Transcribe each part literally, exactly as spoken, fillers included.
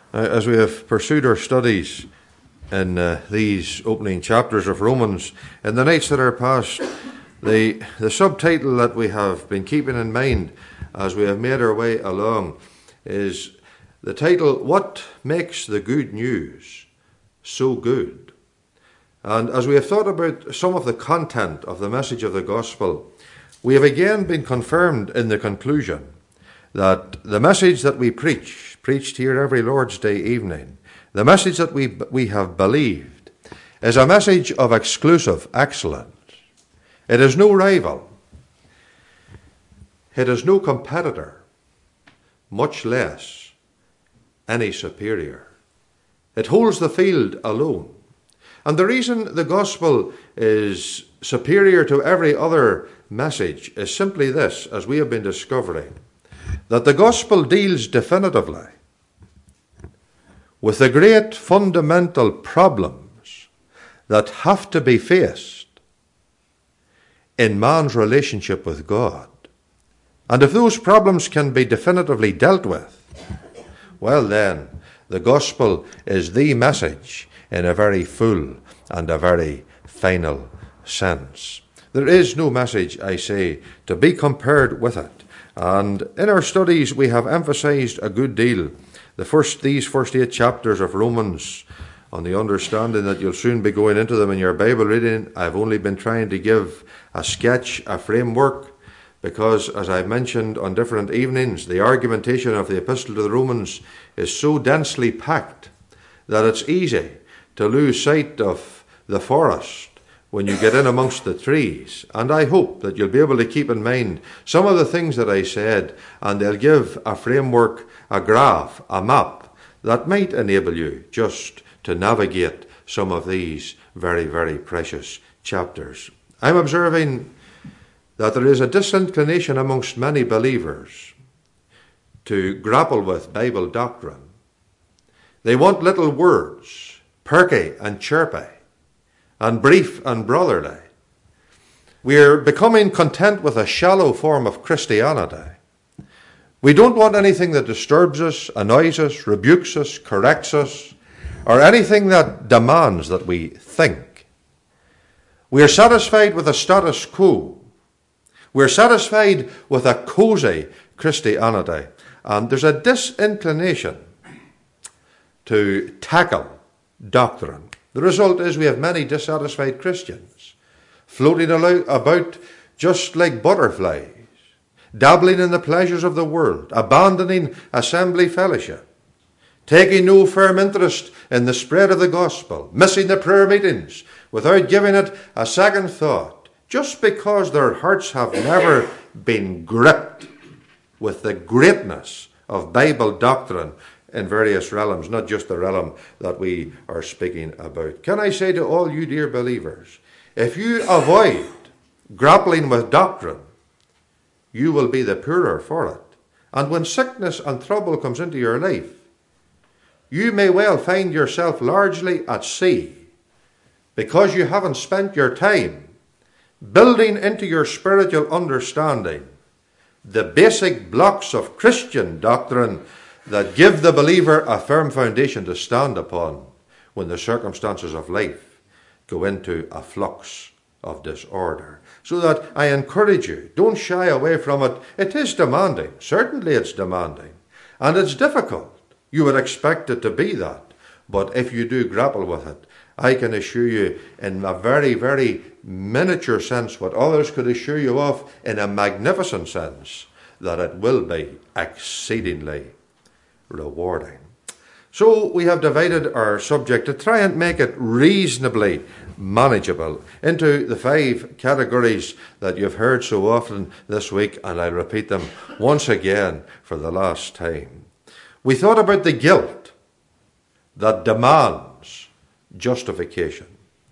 Uh, as we have pursued our studies in uh, these opening chapters of Romans, in the nights that are past, the, the subtitle that we have been keeping in mind as we have made our way along is the title, What Makes the Good News So Good? And as we have thought about some of the content of the message of the gospel, we have again been confirmed in the conclusion that the message that we preach, preached here every Lord's Day evening, the message that we we have believed, is a message of exclusive excellence. It is no rival. It is no competitor, much less any superior. It holds the field alone. And the reason the gospel is superior to every other message is simply this, as we have been discovering, that the gospel deals definitively with the great fundamental problems that have to be faced in man's relationship with God. And if those problems can be definitively dealt with, well then, the gospel is the message in a very full and a very final sense. There is no message, I say, to be compared with it. And in our studies, we have emphasized a good deal the first these first eight chapters of Romans, on the understanding that you'll soon be going into them in your Bible reading. I've only been trying to give a sketch, a framework, because, as I mentioned on different evenings, the argumentation of the Epistle to the Romans is so densely packed that it's easy to lose sight of the forest when you get in amongst the trees. And I hope that you'll be able to keep in mind some of the things that I said, and they'll give a framework, a graph, a map that might enable you just to navigate some of these very, very precious chapters. I'm observing that there is a disinclination amongst many believers to grapple with Bible doctrine. They want little words, perky and chirpy, and brief and brotherly. We are becoming content with a shallow form of Christianity. We don't want anything that disturbs us, annoys us, rebukes us, corrects us, or anything that demands that we think. We are satisfied with a status quo. We're satisfied with a cozy Christianity. And there's a disinclination to tackle doctrine. The result is we have many dissatisfied Christians floating about just like butterflies, dabbling in the pleasures of the world, abandoning assembly fellowship, taking no firm interest in the spread of the gospel, missing the prayer meetings without giving it a second thought, just because their hearts have never been gripped with the greatness of Bible doctrine in various realms, not just the realm that we are speaking about. Can I say to all you dear believers, if you avoid grappling with doctrine, you will be the poorer for it. And when sickness and trouble comes into your life, you may well find yourself largely at sea because you haven't spent your time building into your spiritual understanding the basic blocks of Christian doctrine that give the believer a firm foundation to stand upon when the circumstances of life go into a flux of disorder. So that I encourage you, don't shy away from it. It is demanding. Certainly it's demanding. And it's difficult. You would expect it to be that. But if you do grapple with it, I can assure you in a very, very miniature sense what others could assure you of in a magnificent sense, that it will be exceedingly rewarding. So we have divided our subject to try and make it reasonably manageable into the five categories that you've heard so often this week, and I'll repeat them once again for the last time. We thought about the guilt that demands justification.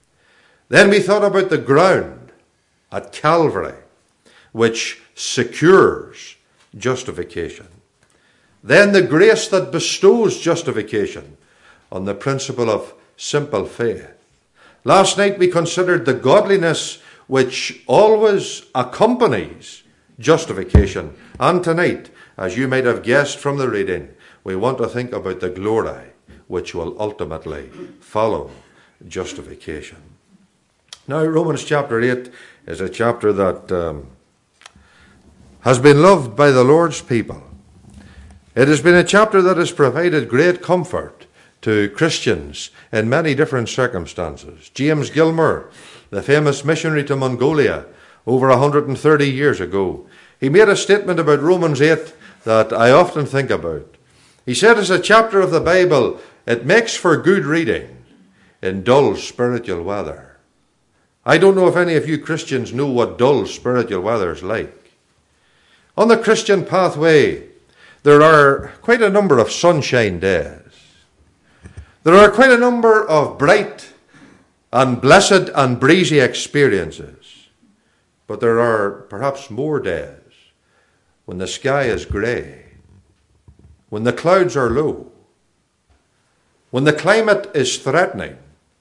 Then we thought about the ground at Calvary which secures justification. Then the grace that bestows justification on the principle of simple faith. Last night we considered the godliness which always accompanies justification. And tonight, as you might have guessed from the reading, we want to think about the glory which will ultimately follow justification. Now, Romans chapter eight is a chapter that um, has been loved by the Lord's people. It has been a chapter that has provided great comfort to Christians in many different circumstances. James Gilmour, the famous missionary to Mongolia over one hundred thirty years ago, he made a statement about Romans eight that I often think about. He said, as a chapter of the Bible, it makes for good reading in dull spiritual weather. I don't know if any of you Christians know what dull spiritual weather is like. On the Christian pathway, there are quite a number of sunshine days. There are quite a number of bright and blessed and breezy experiences. But there are perhaps more days when the sky is grey, when the clouds are low, when the climate is threatening,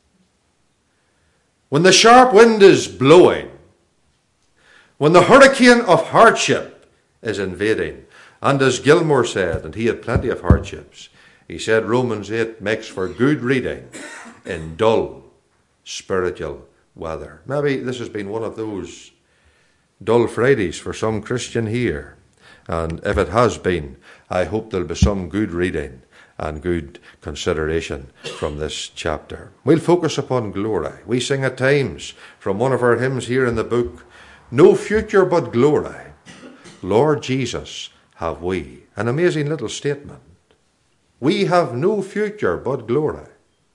when the sharp wind is blowing, when the hurricane of hardship is invading. And as Gilmour said, and he had plenty of hardships, he said Romans eight makes for good reading in dull spiritual weather. Maybe this has been one of those dull Fridays for some Christian here. And if it has been, I hope there'll be some good reading and good consideration from this chapter. We'll focus upon glory. We sing at times from one of our hymns here in the book, no future but glory, Lord Jesus have we. An amazing little statement. We have no future but glory.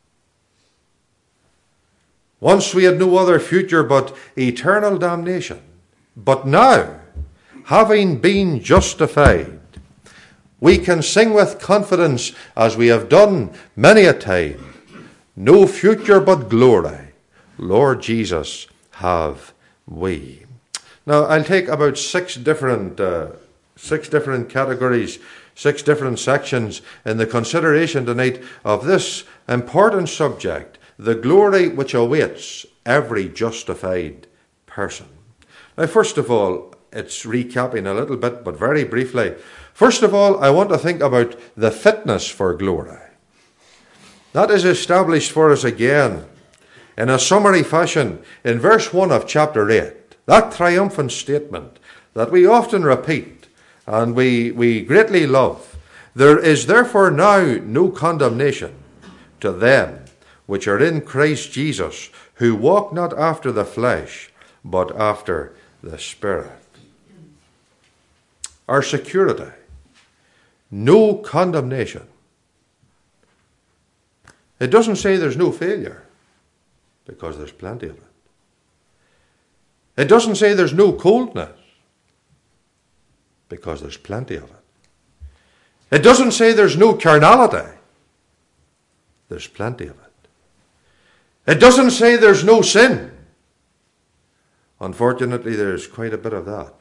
Once we had no other future but eternal damnation. But now, having been justified, we can sing with confidence, as we have done many a time, no future but glory, Lord Jesus have we. Now, I'll take about six different uh, six different categories, six different sections in the consideration tonight of this important subject, the glory which awaits every justified person. Now, first of all, it's recapping a little bit, but very briefly. First of all, I want to think about the fitness for glory. That is established for us again in a summary fashion in verse one of chapter eight. That triumphant statement that we often repeat and we, we greatly love. There is therefore now no condemnation to them which are in Christ Jesus, who walk not after the flesh, but after the Spirit. Our security, no condemnation. It doesn't say there's no failure, because there's plenty of it. It doesn't say there's no coldness, because there's plenty of it. It doesn't say there's no carnality. There's plenty of it. It doesn't say there's no sin. Unfortunately, there's quite a bit of that.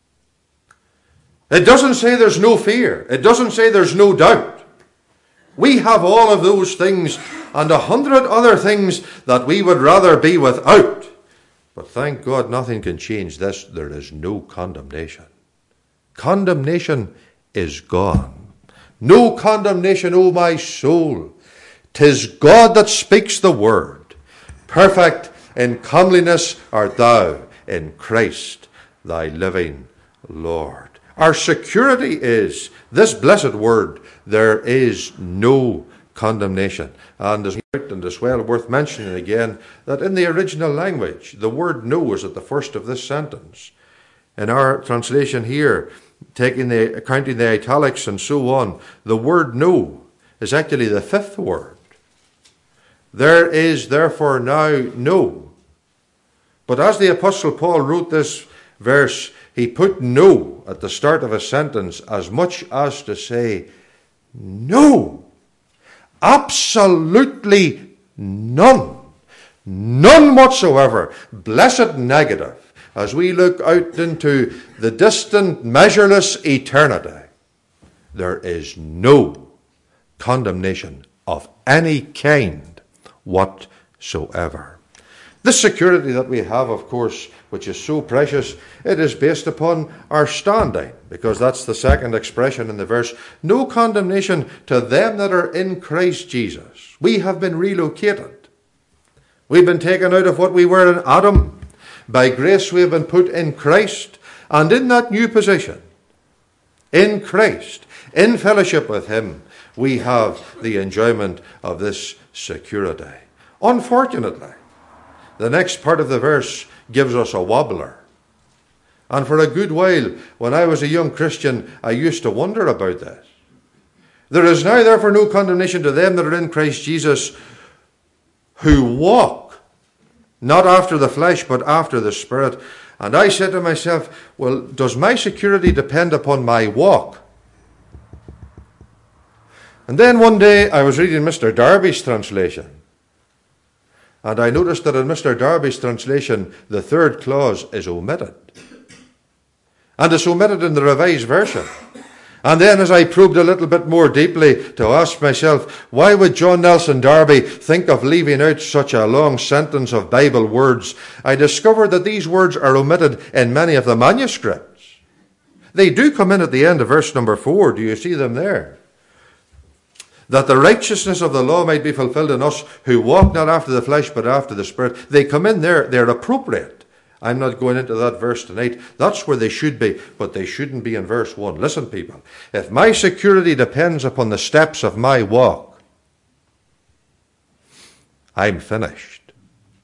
It doesn't say there's no fear. It doesn't say there's no doubt. We have all of those things and a hundred other things that we would rather be without. But thank God nothing can change this. There is no condemnation. Condemnation is gone. No condemnation, O my soul. 'Tis God that speaks the word. Perfect in comeliness art thou in Christ, thy living Lord. Our security is this blessed word, there is no condemnation. And as and as well worth mentioning again, that in the original language, the word no is at the first of this sentence. In our translation here, taking the counting the italics and so on, the word no is actually the fifth word. There is therefore now no. But as the Apostle Paul wrote this verse, he put no at the start of a sentence as much as to say, no, absolutely none, none whatsoever. Blessed negative. As we look out into the distant, measureless eternity, there is no condemnation of any kind whatsoever. This security that we have, of course, which is so precious, it is based upon our standing, because that's the second expression in the verse. No condemnation to them that are in Christ Jesus. We have been relocated. We've been taken out of what we were in Adam. By grace we have been put in Christ, and in that new position, in Christ, in fellowship with him, we have the enjoyment of this security. Unfortunately, the next part of the verse gives us a wobbler. And for a good while, when I was a young Christian, I used to wonder about this. There is now therefore no condemnation to them that are in Christ Jesus, who walk, not after the flesh, but after the Spirit. And I said to myself, well, does my security depend upon my walk? And then one day I was reading Mister Darby's translation. And I noticed that in Mister Darby's translation, the third clause is omitted. And it's omitted in the Revised Version. And then as I probed a little bit more deeply to ask myself, why would John Nelson Darby think of leaving out such a long sentence of Bible words, I discovered that these words are omitted in many of the manuscripts. They do come in at the end of verse number four. Do you see them there? That the righteousness of the law might be fulfilled in us who walk not after the flesh but after the Spirit. They come in there, they're appropriate. I'm not going into that verse tonight. That's where they should be, but they shouldn't be in verse one. Listen, people, if my security depends upon the steps of my walk, I'm finished.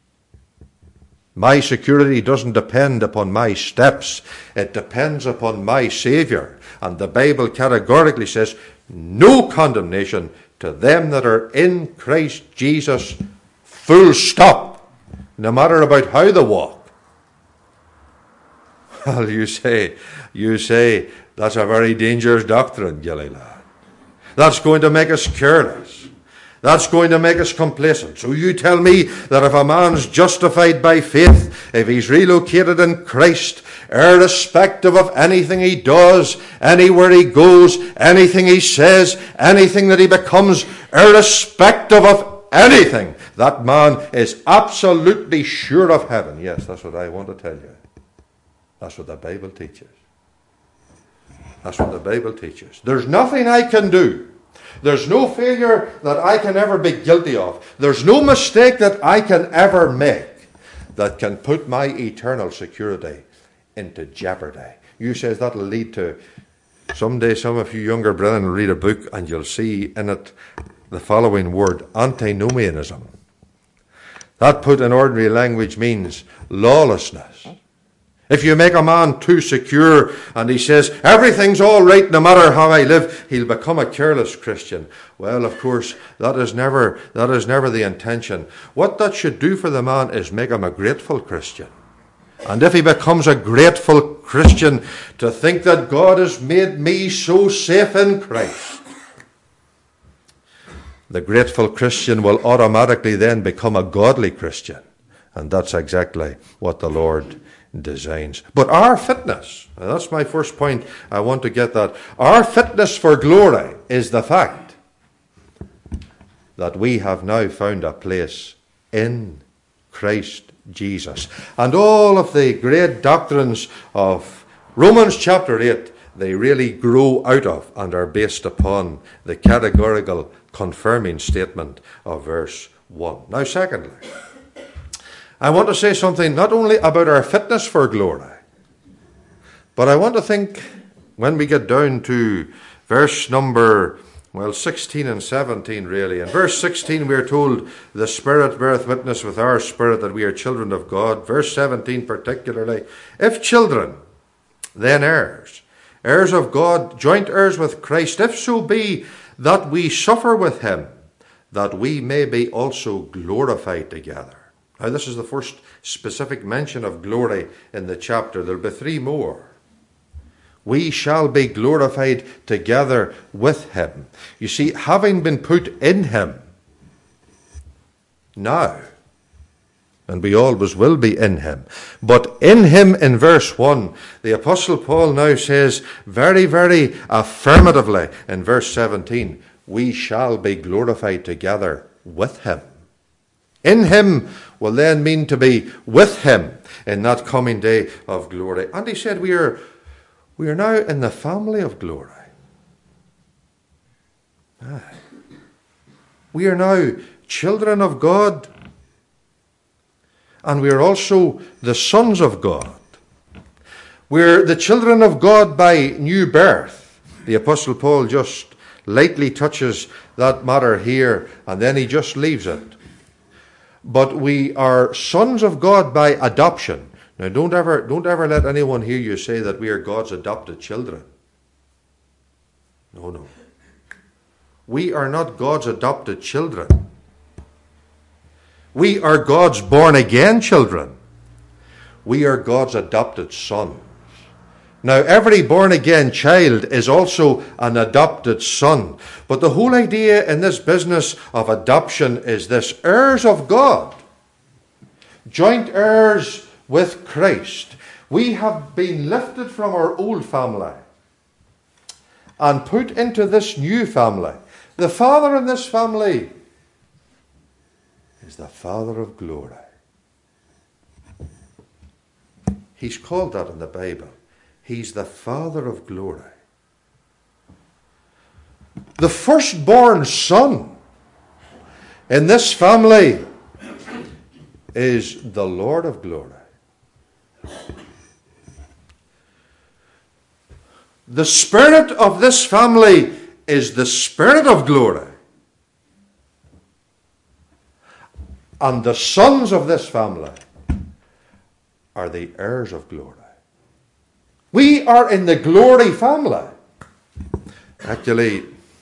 My security doesn't depend upon my steps. It depends upon my Savior. And the Bible categorically says, no condemnation to them that are in Christ Jesus, full stop, no matter about how they walk. Well, you say, you say, that's a very dangerous doctrine, Gilly lad. That's going to make us careless. That's going to make us complacent. So you tell me that if a man's justified by faith, if he's relocated in Christ, irrespective of anything he does, anywhere he goes, anything he says, anything that he becomes, irrespective of anything, that man is absolutely sure of heaven. Yes, that's what I want to tell you. That's what the Bible teaches. That's what the Bible teaches. There's nothing I can do. There's no failure that I can ever be guilty of. There's no mistake that I can ever make that can put my eternal security into jeopardy. You says that'll lead to, someday some of you younger brethren will read a book and you'll see in it the following word, antinomianism. That put in ordinary language means lawlessness. If you make a man too secure and he says, everything's all right no matter how I live, he'll become a careless Christian. Well, of course, that is never, that is never the intention. What that should do for the man is make him a grateful Christian. And if he becomes a grateful Christian, to think that God has made me so safe in Christ, the grateful Christian will automatically then become a godly Christian. And that's exactly what the Lord designs. But our fitness, and that's my first point, I want to get that. Our fitness for glory is the fact that we have now found a place in Christ Jesus. And all of the great doctrines of Romans chapter eight, they really grow out of and are based upon the categorical confirming statement of verse one. Now, secondly, I want to say something not only about our fitness for glory, but I want to think when we get down to verse number, well, sixteen and seventeen really. In verse sixteen we are told, the Spirit beareth witness with our spirit that we are children of God. Verse seventeen particularly, if children, then heirs, heirs of God, joint heirs with Christ, if so be that we suffer with him, that we may be also glorified together. Now, this is the first specific mention of glory in the chapter. There will be three more. We shall be glorified together with him. You see, having been put in him now, and we always will be in him, but in him in verse one, the Apostle Paul now says very, very affirmatively in verse seventeen, we shall be glorified together with him. In him will then mean to be with him in that coming day of glory. And he said we are, we are now in the family of glory. Aye. We are now children of God, and we are also the sons of God. We're the children of God by new birth. The Apostle Paul just lightly touches that matter here, and then he just leaves it. But we are sons of God by adoption. Now, don't ever, don't ever let anyone hear you say that we are God's adopted children. No, no. We are not God's adopted children. We are God's born-again children. We are God's adopted sons. Now, every born-again child is also an adopted son. But the whole idea in this business of adoption is this: heirs of God, joint heirs with Christ. We have been lifted from our old family and put into this new family. The father in this family is the Father of glory. He's called that in the Bible. He's the Father of glory. The firstborn son in this family is the Lord of glory. The spirit of this family is the Spirit of glory. And the sons of this family are the heirs of glory. We are in the glory family. Actually,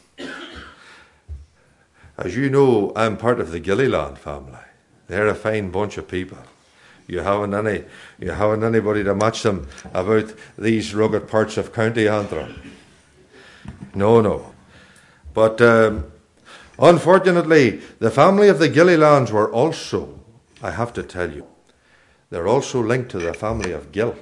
as you know, I'm part of the Gilliland family. They're a fine bunch of people. You haven't any, you haven't anybody to match them about these rugged parts of County Antrim. No, no. But um, unfortunately, the family of the Gillilands were also, I have to tell you, they're also linked to the family of guilt.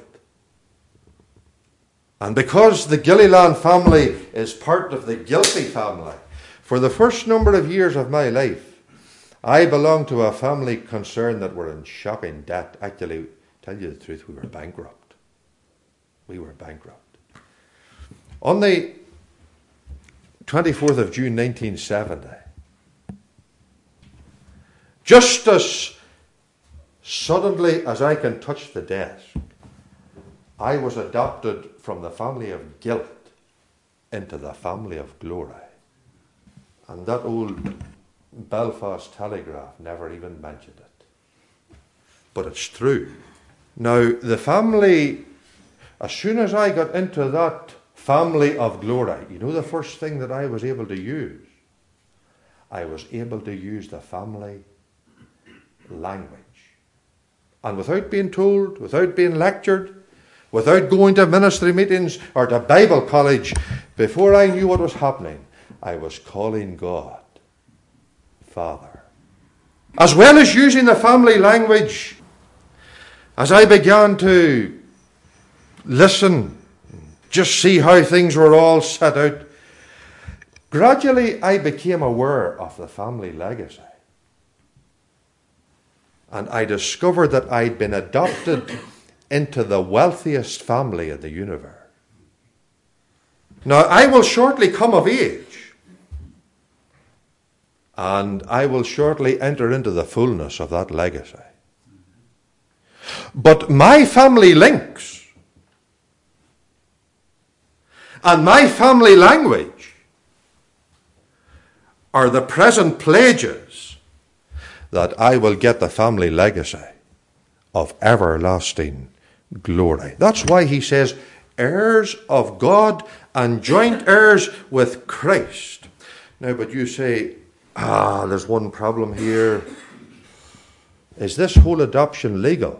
And because the Gilliland family is part of the guilty family, for the first number of years of my life, I belonged to a family concern that were in shocking debt. Actually, to tell you the truth, we were bankrupt. We were bankrupt. On the twenty-fourth of June nineteen seventy, just as suddenly as I can touch the desk, I was adopted from the family of guilt into the family of glory. And that old Belfast Telegraph never even mentioned it. But it's true. Now, the family, as soon as I got into that family of glory, you know the first thing that I was able to use? I was able to use the family language. And without being told, without being lectured, without going to ministry meetings or to Bible college, before I knew what was happening, I was calling God Father. As well as using the family language, as I began to listen, just see how things were all set out, gradually I became aware of the family legacy. And I discovered that I'd been adopted into the wealthiest family in the universe. Now, I will shortly come of age, and I will shortly enter into the fullness of that legacy. But my family links and my family language are the present pledges that I will get the family legacy of everlasting glory. That's why he says, heirs of God and joint heirs with Christ. Now, but you say, ah, there's one problem here. Is this whole adoption legal?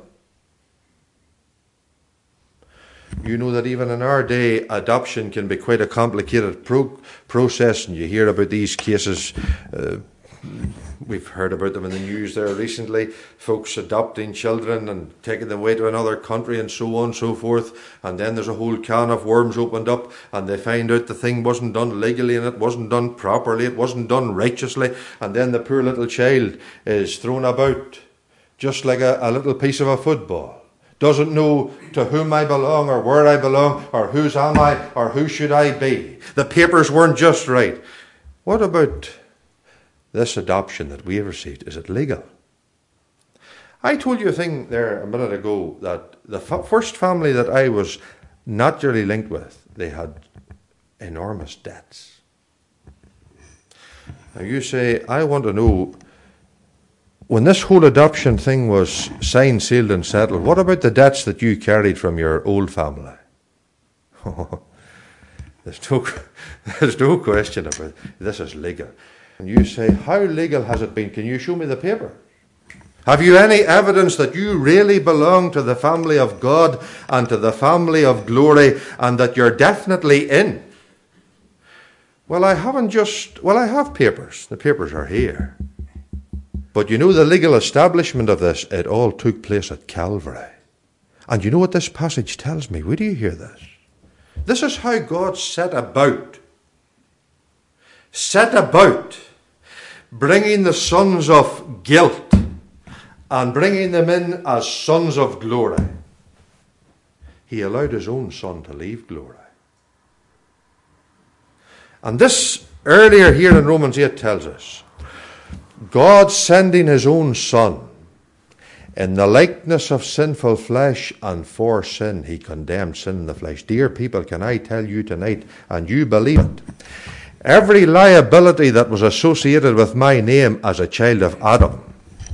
You know that even in our day, adoption can be quite a complicated pro- process, and you hear about these cases uh, we've heard about them in the news there recently, folks adopting children and taking them away to another country and so on and so forth, and then there's a whole can of worms opened up and they find out the thing wasn't done legally and it wasn't done properly, it wasn't done righteously, and then the poor little child is thrown about just like a, a little piece of a football. Doesn't know to whom I belong or where I belong or whose am I or who should I be. The papers weren't just right. What about this adoption that we have received? Is it legal? I told you a thing there a minute ago that the f- first family that I was naturally linked with, they had enormous debts. Now you say, I want to know, when this whole adoption thing was signed, sealed and settled, what about the debts that you carried from your old family? there's, no, there's no question about it. This is legal. And you say, how legal has it been? Can you show me the paper? Have you any evidence that you really belong to the family of God and to the family of glory and that you're definitely in? Well, I haven't just, well, I have papers. The papers are here. But you know the legal establishment of this, it all took place at Calvary. And you know what this passage tells me? Where do you hear this? This is how God set about, set about bringing the sons of guilt and bringing them in as sons of glory. He allowed his own son to leave glory. And this earlier here in Romans eight tells us, God sending his own son in the likeness of sinful flesh, and for sin he condemned sin in the flesh. Dear people, can I tell you tonight, and you believe it, every liability that was associated with my name as a child of Adam,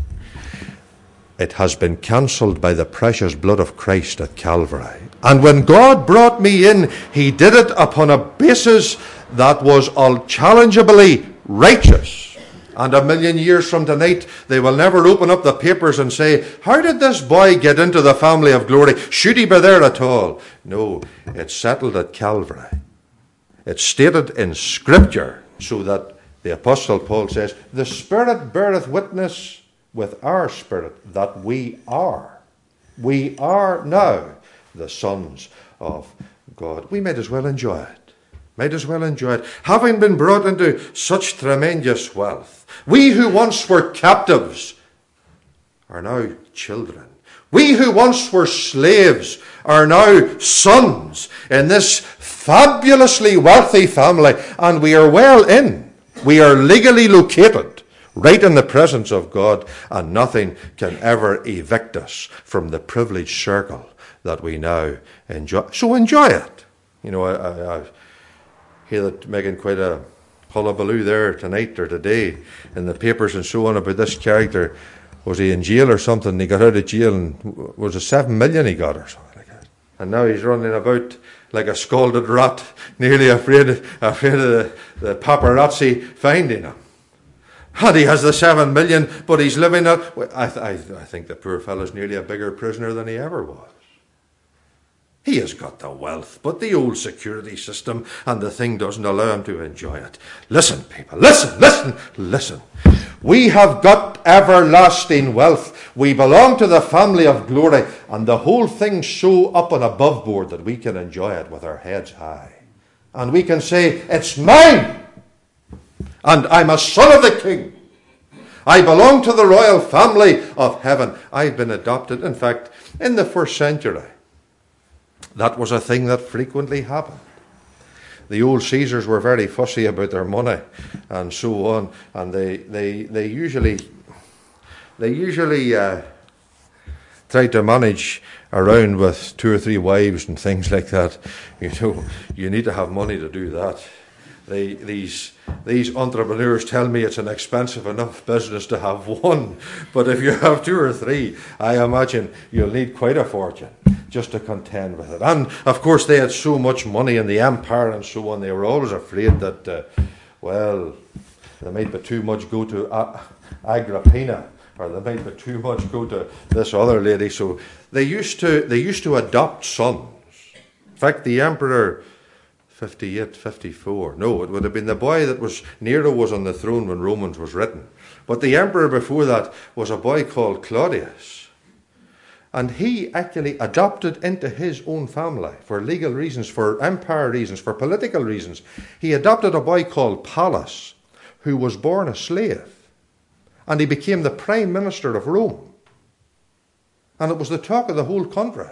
it has been cancelled by the precious blood of Christ at Calvary. And when God brought me in, he did it upon a basis that was unchallengeably righteous. And a million years from tonight, they will never open up the papers and say, how did this boy get into the family of glory? Should he be there at all? No, it's settled at Calvary. It's stated in Scripture, so that the Apostle Paul says, the Spirit beareth witness with our spirit that we are. We are now the sons of God. We might as well enjoy it. Might as well enjoy it. Having been brought into such tremendous wealth, we who once were captives are now children. We who once were slaves are now sons in this fabulously wealthy family, and we are well in. We are legally located right in the presence of God, and nothing can ever evict us from the privileged circle that we now enjoy. So enjoy it. You know, I, I, I hear that making quite a hullabaloo there tonight or today in the papers and so on about this character. Was he in jail or something? He got out of jail and was it seven million he got or something like that. And now he's running about like a scalded rat, nearly afraid, afraid of the, the paparazzi finding him. And he has the seven million, but he's living a... I, I, I think the poor fellow's nearly a bigger prisoner than he ever was. He has got the wealth, but the old security system and the thing doesn't allow him to enjoy it. Listen, people, listen, listen, listen. We have got everlasting wealth. We belong to the family of glory, and the whole thing's so up and above board that we can enjoy it with our heads high. And we can say, it's mine, and I'm a son of the King. I belong to the royal family of heaven. I've been adopted. In fact, in the first century, that was a thing that frequently happened. The old Caesars were very fussy about their money and so on, and they they they usually they usually uh, tried to manage around with two or three wives and things like that. You know, you need to have money to do that. They, these these entrepreneurs tell me it's an expensive enough business to have one, but if you have two or three, I imagine you'll need quite a fortune just to contend with it. And of course they had so much money in the empire and so on, they were always afraid that, uh, well, there might be too much go to uh, Agrippina, or there might be too much go to this other lady. So they used to they used to adopt sons. In fact, the emperor fifty-eight, fifty-four. No, it would have been the boy that was Nero was on the throne when Romans was written. But the emperor before that was a boy called Claudius. And he actually adopted into his own family, for legal reasons, for empire reasons, for political reasons. He adopted a boy called Pallas, who was born a slave. And he became the prime minister of Rome. And it was the talk of the whole country.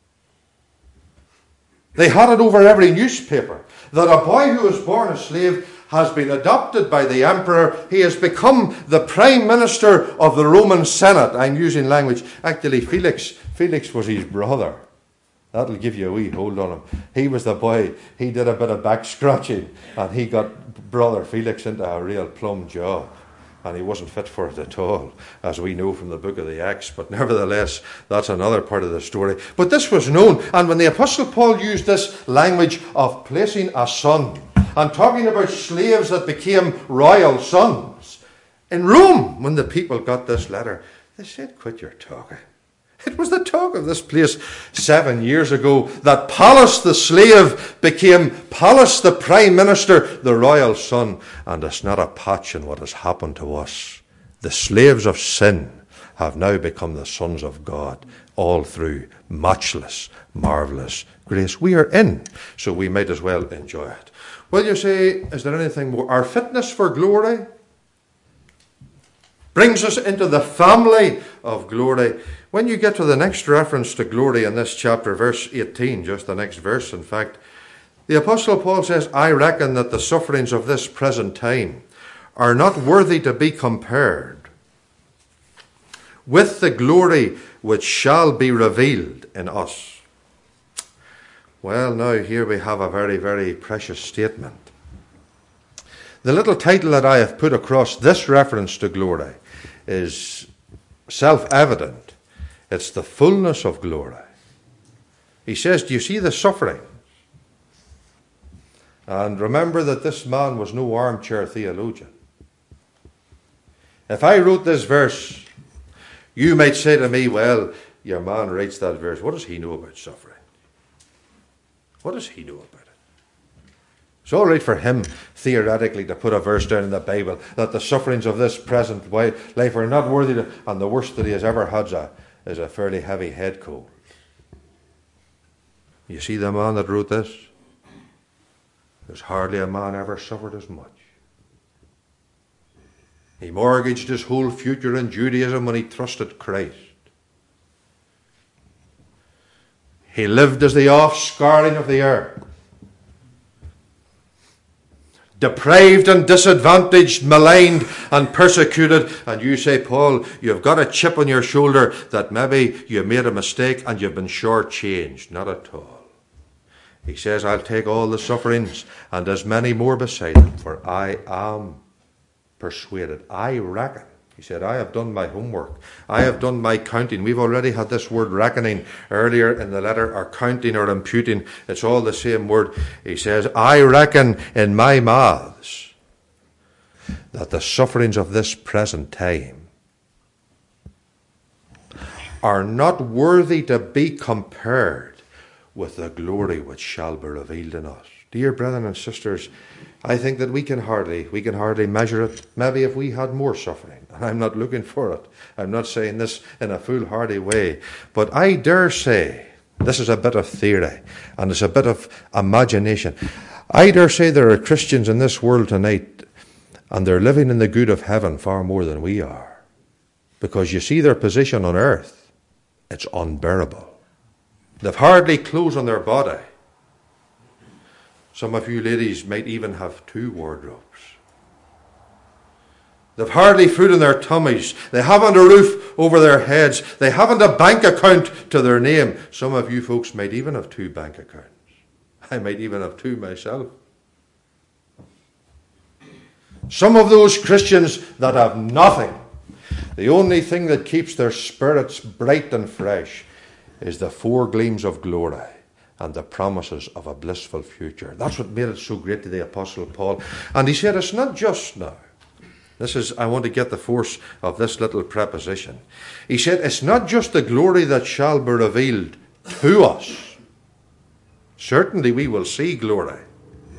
They had it over every newspaper that a boy who was born a slave has been adopted by the emperor. He has become the prime minister of the Roman Senate. I'm using language. Actually, Felix, Felix was his brother. That'll give you a wee hold on him. He was the boy. He did a bit of back scratching, and he got brother Felix into a real plum job. And he wasn't fit for it at all, as we know from the book of the Acts. But nevertheless, that's another part of the story. But this was known. And when the Apostle Paul used this language of placing a son and talking about slaves that became royal sons, in Rome, when the people got this letter, they said, quit your talking. It was the talk of this place seven years ago that Pallas the slave became Pallas the prime minister, the royal son. And it's not a patch in what has happened to us. The slaves of sin have now become the sons of God, all through matchless, marvellous grace. We are in, so we might as well enjoy it. Well, you say, is there anything more? Our fitness for glory brings us into the family of glory. When you get to the next reference to glory in this chapter, verse eighteen, just the next verse, in fact, the Apostle Paul says, I reckon that the sufferings of this present time are not worthy to be compared with the glory which shall be revealed in us. Well, now here we have a very, very precious statement. The little title that I have put across this reference to glory is self-evident. It's the fullness of glory. He says, do you see the suffering? And remember that this man was no armchair theologian. If I wrote this verse, you might say to me, well, your man writes that verse. What does he know about suffering? What does he know about it? It's all right for him, theoretically, to put a verse down in the Bible that the sufferings of this present life are not worthy to, and the worst that he has ever had is a, is a fairly heavy head cold. You see the man that wrote this? There's hardly a man ever suffered as much. He mortgaged his whole future in Judaism when he trusted Christ. He lived as the offscouring of the earth. Deprived and disadvantaged, maligned and persecuted. And you say, Paul, you've got a chip on your shoulder that maybe you made a mistake and you've been shortchanged. Not at all. He says, I'll take all the sufferings and as many more beside them, for I am persuaded. I reckon. He said, I have done my homework. I have done my counting. We've already had this word reckoning earlier in the letter, or counting or imputing. It's all the same word. He says, I reckon in my maths that the sufferings of this present time are not worthy to be compared with the glory which shall be revealed in us. Dear brethren and sisters, I think that we can hardly, we can hardly measure it. Maybe if we had more suffering, and I'm not looking for it. I'm not saying this in a foolhardy way, but I dare say, this is a bit of theory, and it's a bit of imagination. I dare say there are Christians in this world tonight, and they're living in the good of heaven far more than we are. Because you see their position on earth, it's unbearable. They've hardly clothes on their body. Some of you ladies might even have two wardrobes. They've hardly food in their tummies. They haven't a roof over their heads. They haven't a bank account to their name. Some of you folks might even have two bank accounts. I might even have two myself. Some of those Christians that have nothing, the only thing that keeps their spirits bright and fresh is the four gleams of glory and the promises of a blissful future. That's what made it so great to the Apostle Paul. And he said, it's not just now. This is, I want to get the force of this little preposition. He said, it's not just the glory that shall be revealed to us. Certainly we will see glory.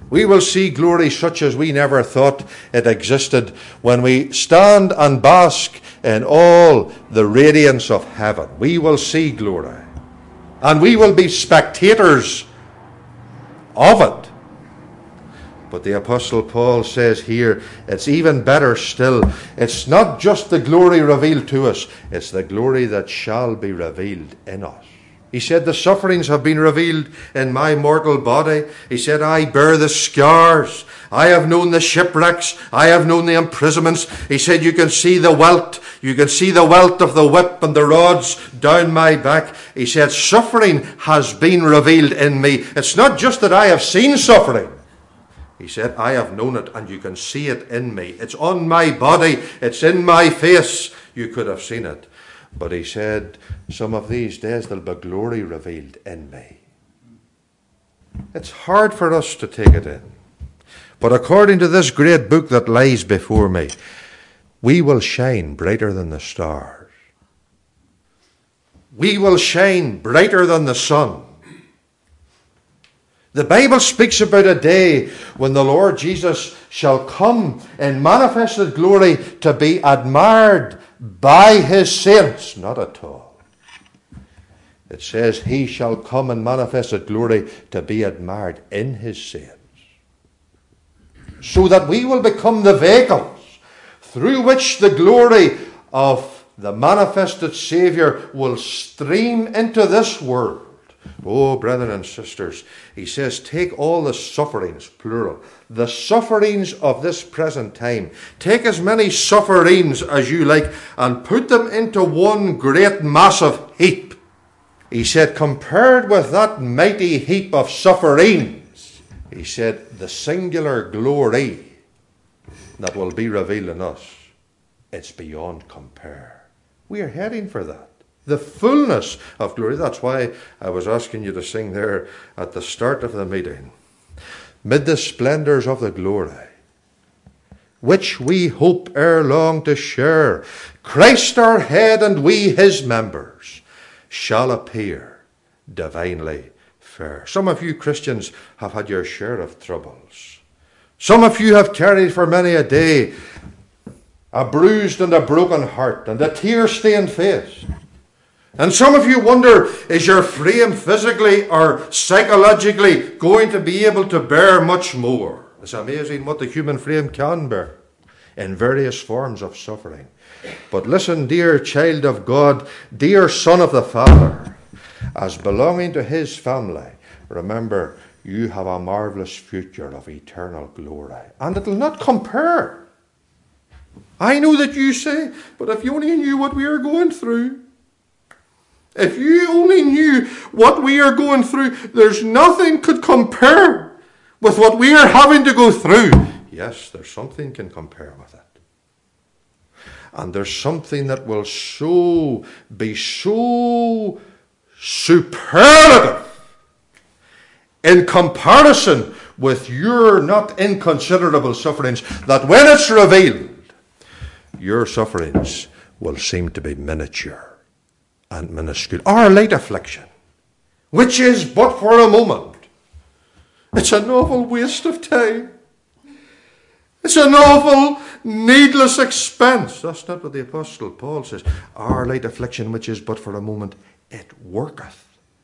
We will see glory such as we never thought it existed when we stand and bask in all the radiance of heaven. We will see glory. And we will be spectators of it. But the Apostle Paul says here, it's even better still. It's not just the glory revealed to us, it's the glory that shall be revealed in us. He said, the sufferings have been revealed in my mortal body. He said, I bear the scars. I have known the shipwrecks. I have known the imprisonments. He said, you can see the welt. You can see the welt of the whip and the rods down my back. He said, suffering has been revealed in me. It's not just that I have seen suffering. He said, I have known it, and you can see it in me. It's on my body. It's in my face. You could have seen it. But he said, some of these days there'll be glory revealed in me. It's hard for us to take it in. But according to this great book that lies before me, we will shine brighter than the stars. We will shine brighter than the sun. The Bible speaks about a day when the Lord Jesus shall come in manifested glory to be admired by his saints. Not at all. It says he shall come in manifested glory to be admired in his saints. So that we will become the vehicles through which the glory of the manifested Saviour will stream into this world. Oh, brethren and sisters, he says, take all the sufferings, plural, the sufferings of this present time. Take as many sufferings as you like and put them into one great massive heap. He said, compared with that mighty heap of sufferings, he said, the singular glory that will be revealed in us, it's beyond compare. We are heading for that. The fullness of glory. That's why I was asking you to sing there at the start of the meeting. Mid the splendours of the glory, which we hope ere long to share, Christ our head and we his members shall appear divinely fair. Some of you Christians have had your share of troubles. Some of you have carried for many a day a bruised and a broken heart and a tear-stained face. And some of you wonder, is your frame physically or psychologically going to be able to bear much more? It's amazing what the human frame can bear in various forms of suffering. But listen, dear child of God, dear son of the Father, as belonging to his family, remember, you have a marvellous future of eternal glory. And it will not compare. I know that you say, but if you only knew what we are going through, if you only knew what we are going through, there's nothing could compare with what we are having to go through. Yes, there's something can compare with it. And there's something that will so be so superlative in comparison with your not inconsiderable sufferings, that when it's revealed, your sufferings will seem to be miniature and minuscule. Our light affliction, which is but for a moment. It's an awful waste of time. It's an awful needless expense. That's not what the Apostle Paul says. Our light affliction, which is but for a moment, it worketh.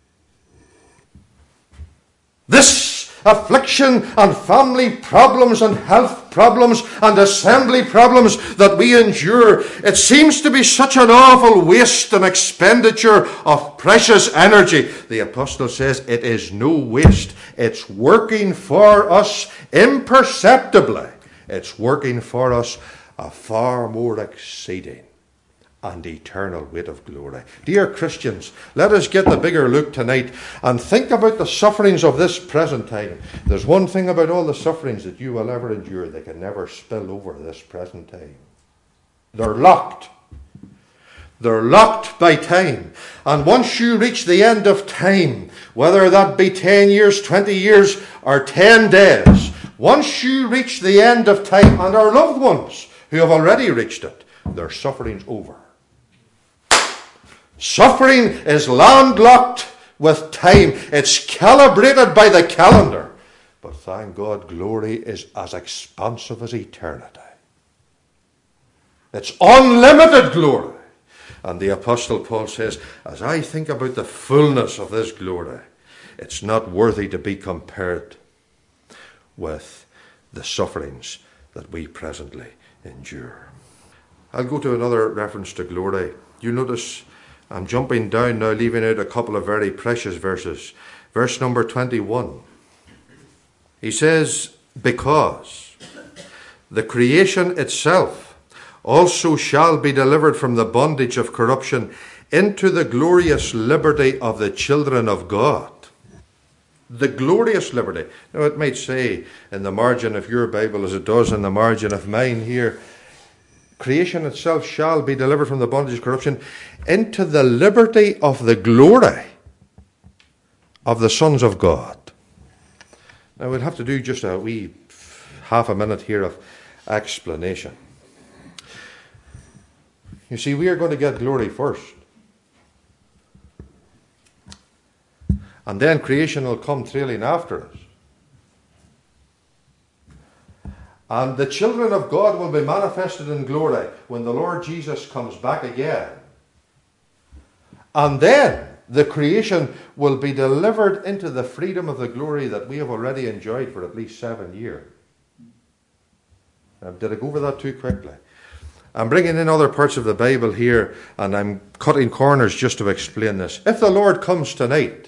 This affliction and family problems and health problems and assembly problems that we endure, it seems to be such an awful waste and expenditure of precious energy. The apostle says it is no waste. It's working for us imperceptibly. It's working for us a far more exceeding and eternal weight of glory. Dear Christians, let us get the bigger look tonight and think about the sufferings of this present time. There's one thing about all the sufferings that you will ever endure: they can never spill over this present time. They're locked. They're locked by time. And once you reach the end of time, whether that be ten years, twenty years, or ten days, once you reach the end of time, and our loved ones who have already reached it, their suffering's over. Suffering is landlocked with time. It's calibrated by the calendar. But thank God, glory is as expansive as eternity. It's unlimited glory. And the Apostle Paul says, as I think about the fullness of this glory, it's not worthy to be compared with the sufferings that we presently endure. I'll go to another reference to glory. You notice I'm jumping down now, leaving out a couple of very precious verses. Verse number twenty-one. He says, because the creation itself also shall be delivered from the bondage of corruption into the glorious liberty of the children of God. The glorious liberty. Now it might say in the margin of your Bible, as it does in the margin of mine here, creation itself shall be delivered from the bondage of corruption into the liberty of the glory of the sons of God. Now we'll have to do just a wee half a minute here of explanation. You see, we are going to get glory first. And then creation will come trailing after us. And the children of God will be manifested in glory when the Lord Jesus comes back again. And then the creation will be delivered into the freedom of the glory that we have already enjoyed for at least seven years. Now, did I go over that too quickly? I'm bringing in other parts of the Bible here, and I'm cutting corners just to explain this. If the Lord comes tonight,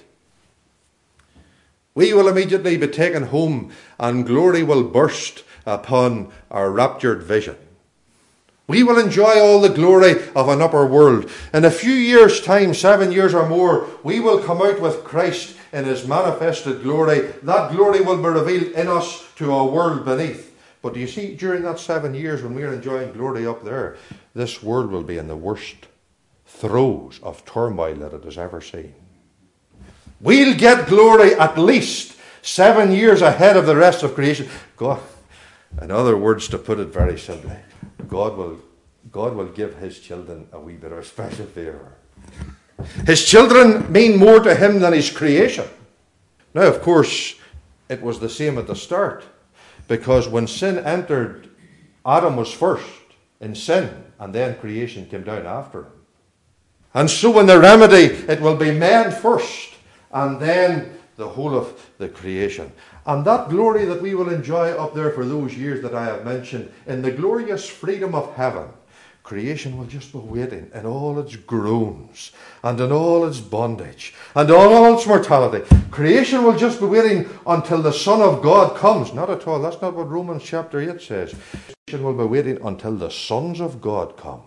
we will immediately be taken home, and glory will burst upon our raptured vision. We will enjoy all the glory of an upper world. In a few years' time, seven years or more, we will come out with Christ in his manifested glory. That glory will be revealed in us to a world beneath. But do you see, during that seven years when we are enjoying glory up there, this world will be in the worst throes of turmoil that it has ever seen. We'll get glory at least seven years ahead of the rest of creation. God, in other words, to put it very simply, God will, God will give his children a wee bit of special favour. His children mean more to him than his creation. Now, of course, it was the same at the start, because when sin entered, Adam was first in sin, and then creation came down after him. And so in the remedy, it will be man first, and then the whole of the creation. And that glory that we will enjoy up there for those years that I have mentioned, in the glorious freedom of heaven, creation will just be waiting in all its groans and in all its bondage and all its mortality. Creation will just be waiting until the Son of God comes. Not at all. That's not what Romans chapter eight says. Creation will be waiting until the sons of God come.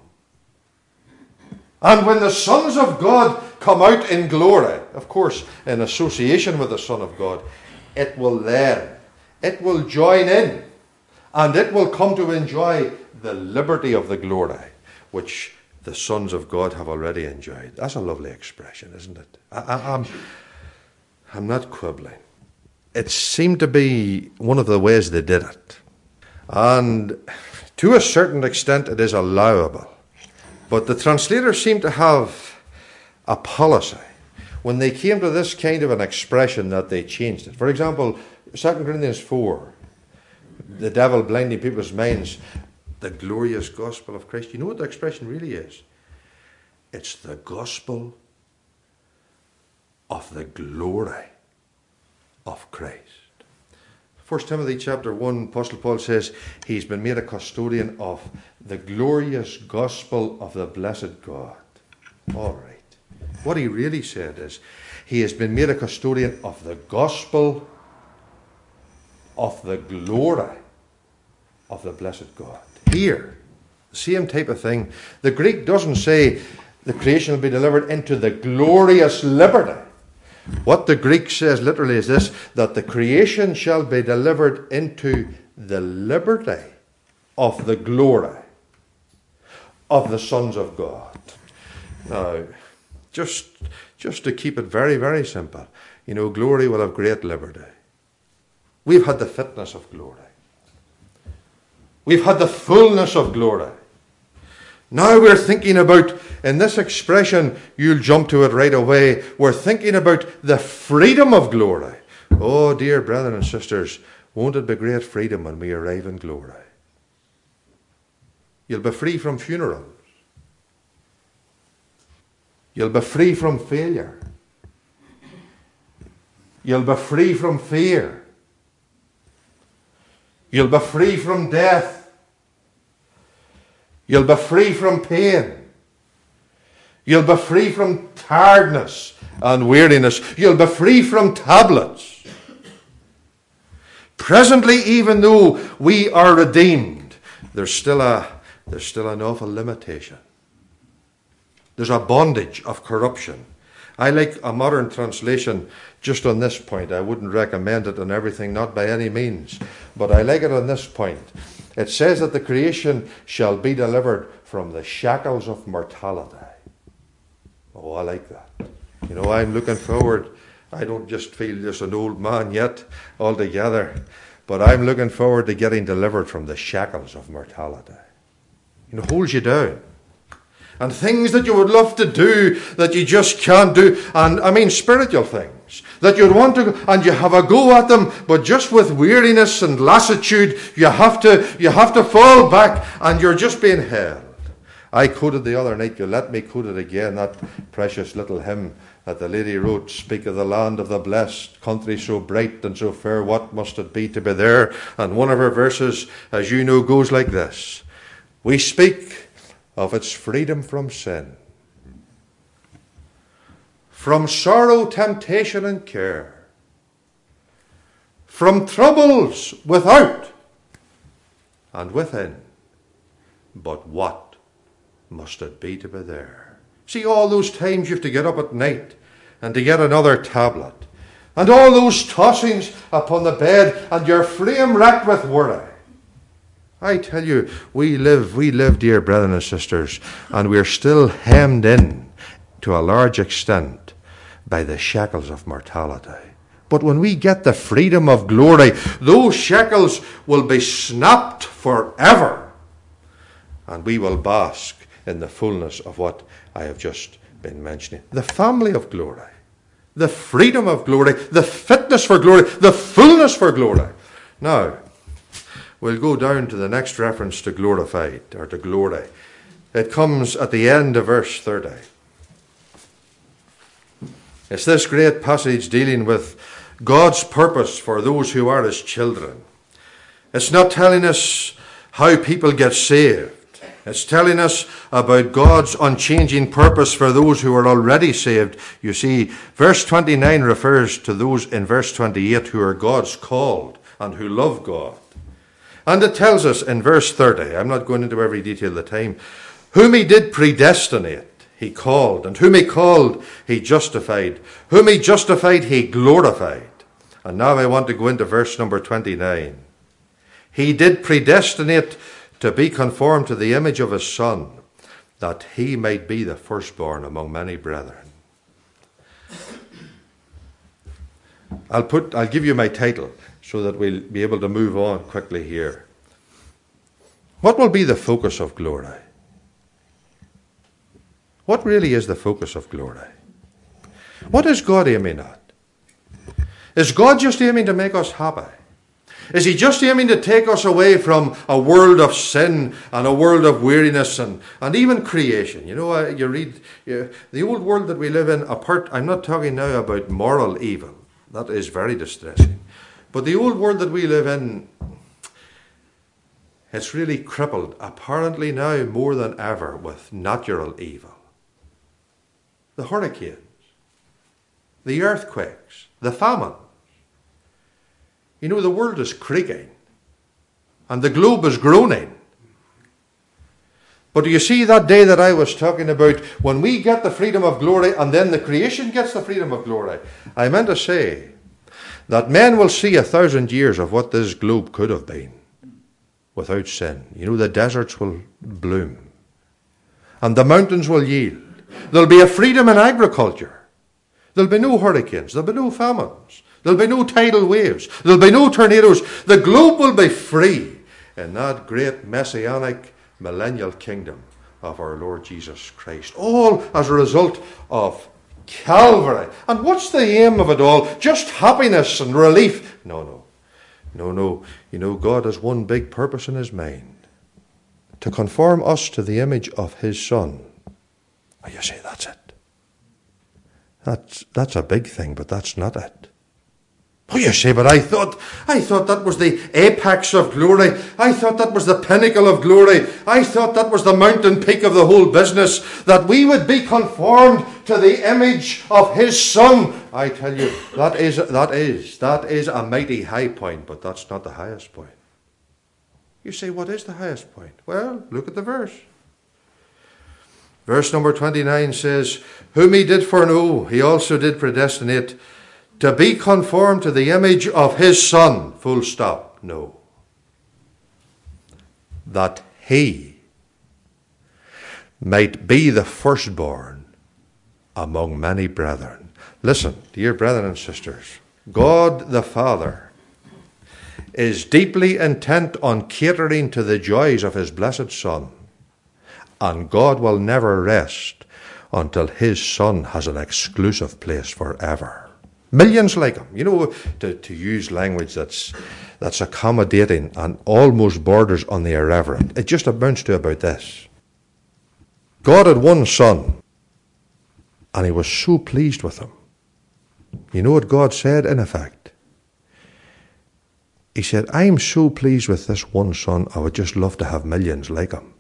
And when the sons of God come out in glory, of course, in association with the Son of God, it will then, it will join in, and it will come to enjoy the liberty of the glory, which the sons of God have already enjoyed. That's a lovely expression, isn't it? I, I, I'm, I'm not quibbling. It seemed to be one of the ways they did it. And to a certain extent it is allowable. But the translators seem to have a policy. When they came to this kind of an expression, that they changed it. For example, Second Corinthians four, the devil blinding people's minds, the glorious gospel of Christ. You know what the expression really is? It's the gospel of the glory of Christ. First Timothy chapter one, Apostle Paul says he's been made a custodian of the glorious gospel of the blessed God. All right. What he really said is he has been made a custodian of the gospel of the glory of the blessed God. Here, the same type of thing. The Greek doesn't say the creation will be delivered into the glorious liberty. What the Greek says literally is this, that the creation shall be delivered into the liberty of the glory of the sons of God. Now, just, just to keep it very, very simple, you know, glory will have great liberty. We've had the fitness of glory. We've had the fullness of glory. Now we're thinking about, in this expression, you'll jump to it right away, we're thinking about the freedom of glory. Oh, dear brethren and sisters, won't it be great freedom when we arrive in glory? You'll be free from funerals. You'll be free from failure. You'll be free from fear. You'll be free from death. You'll be free from pain. You'll be free from tiredness and weariness. You'll be free from tablets. Presently, even though we are redeemed, there's still a there's still an awful limitation. There's a bondage of corruption. I like a modern translation just on this point. I wouldn't recommend it on everything, not by any means. But I like it on this point. It says that the creation shall be delivered from the shackles of mortality. Oh, I like that. You know, I'm looking forward. I don't just feel just an old man yet altogether, but I'm looking forward to getting delivered from the shackles of mortality. You know, holds you down. And things that you would love to do that you just can't do. And I mean spiritual things that you'd want to, and you have a go at them, but just with weariness and lassitude, you have to, you have to fall back and you're just being held. I quoted the other night, you let me quote it again, that precious little hymn that the lady wrote, "Speak of the land of the blessed, country so bright and so fair, what must it be to be there?" And one of her verses, as you know, goes like this: "We speak of its freedom from sin, from sorrow, temptation, and care, from troubles without and within. But what must it be to be there?" See, all those times you have to get up at night and to get another tablet, and all those tossings upon the bed, and you're flame-racked with worry. I tell you, we live, we live, dear brethren and sisters, and we're still hemmed in to a large extent by the shackles of mortality. But when we get the freedom of glory, those shackles will be snapped forever, and we will bask in the fullness of what I have just been mentioning. The family of glory, the freedom of glory, the fitness for glory, the fullness for glory. Now, we'll go down to the next reference to glorified, or to glory. It comes at the end of verse thirty. It's this great passage dealing with God's purpose for those who are his children. It's not telling us how people get saved. It's telling us about God's unchanging purpose for those who are already saved. You see, verse twenty-nine refers to those in verse twenty-eight who are God's called and who love God. And it tells us in verse thirty, I'm not going into every detail of the time, whom he did predestinate, he called, and whom he called, he justified. Whom he justified, he glorified. And now I want to go into verse number twenty-nine. He did predestinate to be conformed to the image of his Son, that he might be the firstborn among many brethren. I'll put, I'll give you my title so that we'll be able to move on quickly here. What will be the focus of glory? What really is the focus of glory? What is God aiming at? Is God just aiming to make us happy? Is he just aiming to take us away from a world of sin and a world of weariness and, and even creation? You know, you read you, the old world that we live in, apart, I'm not talking now about moral evil. That is very distressing. But the old world that we live in, it's really crippled, apparently now more than ever, with natural evil. The hurricanes, the earthquakes, the famine. You know, the world is creaking and the globe is groaning. But do you see that day that I was talking about, when we get the freedom of glory and then the creation gets the freedom of glory? I meant to say that men will see a thousand years of what this globe could have been without sin. You know, the deserts will bloom and the mountains will yield. There'll be a freedom in agriculture. There'll be no hurricanes. There'll be no famines. There'll be no tidal waves. There'll be no tornadoes. The globe will be free in that great messianic millennial kingdom of our Lord Jesus Christ. All as a result of Calvary. And what's the aim of it all? Just happiness and relief? No, no. No, no. You know, God has one big purpose in his mind. To conform us to the image of his Son. Oh, you say, that's it. That's, that's a big thing, but that's not it. Oh, you say, but I thought, I thought that was the apex of glory. I thought that was the pinnacle of glory. I thought that was the mountain peak of the whole business, that we would be conformed to the image of his Son. I tell you, that is, that is, that is a mighty high point, but that's not the highest point. You say, what is the highest point? Well, look at the verse. Verse number twenty-nine says, whom he did foreknow, he also did predestinate to be conformed to the image of his Son. Full stop. No. That he might be the firstborn among many brethren. Listen, dear brethren and sisters, God the Father is deeply intent on catering to the joys of his blessed Son. And God will never rest until his Son has an exclusive place forever. Millions like him. You know, to, to use language that's that's accommodating and almost borders on the irreverent. It just amounts to about this. God had one Son, and he was so pleased with him. You know what God said, in effect? He said, I'm so pleased with this one Son, I would just love to have millions like him.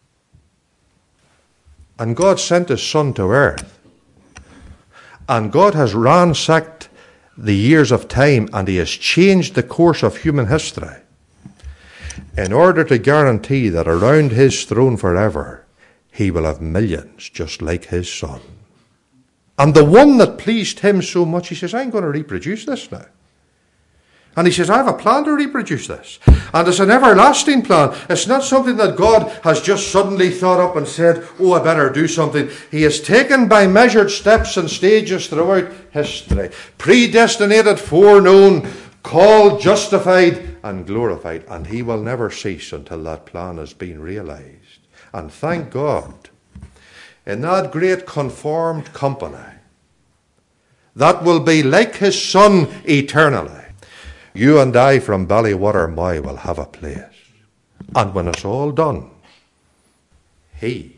And God sent his Son to earth. And God has ransacked the years of time, and he has changed the course of human history in order to guarantee that around his throne forever, he will have millions just like his Son. And the one that pleased him so much, he says, I'm going to reproduce this now. And he says, I have a plan to reproduce this. And it's an everlasting plan. It's not something that God has just suddenly thought up and said, oh, I better do something. He has taken by measured steps and stages throughout history. Predestinated, foreknown, called, justified, and glorified. And he will never cease until that plan has been realized. And thank God, in that great conformed company, that will be like his Son eternally, you and I from Ballywater Moy will have a place. And when it's all done, he,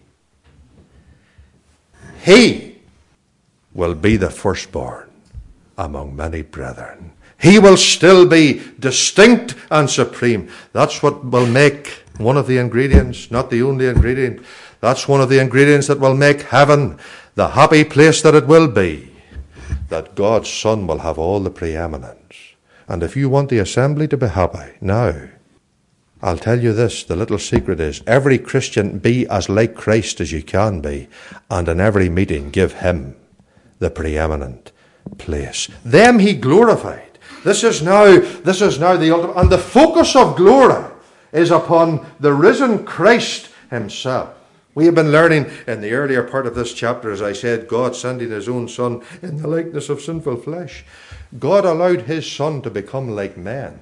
he will be the firstborn among many brethren. He will still be distinct and supreme. That's what will make one of the ingredients, not the only ingredient. That's one of the ingredients that will make heaven the happy place that it will be. That God's Son will have all the preeminence. And if you want the assembly to be happy, now, I'll tell you this, the little secret is, every Christian be as like Christ as you can be, and in every meeting give him the preeminent place. Them he glorified. This is now, this is now the ultimate, and the focus of glory is upon the risen Christ himself. We have been learning in the earlier part of this chapter, as I said, God sending his own Son in the likeness of sinful flesh. God allowed his Son to become like men.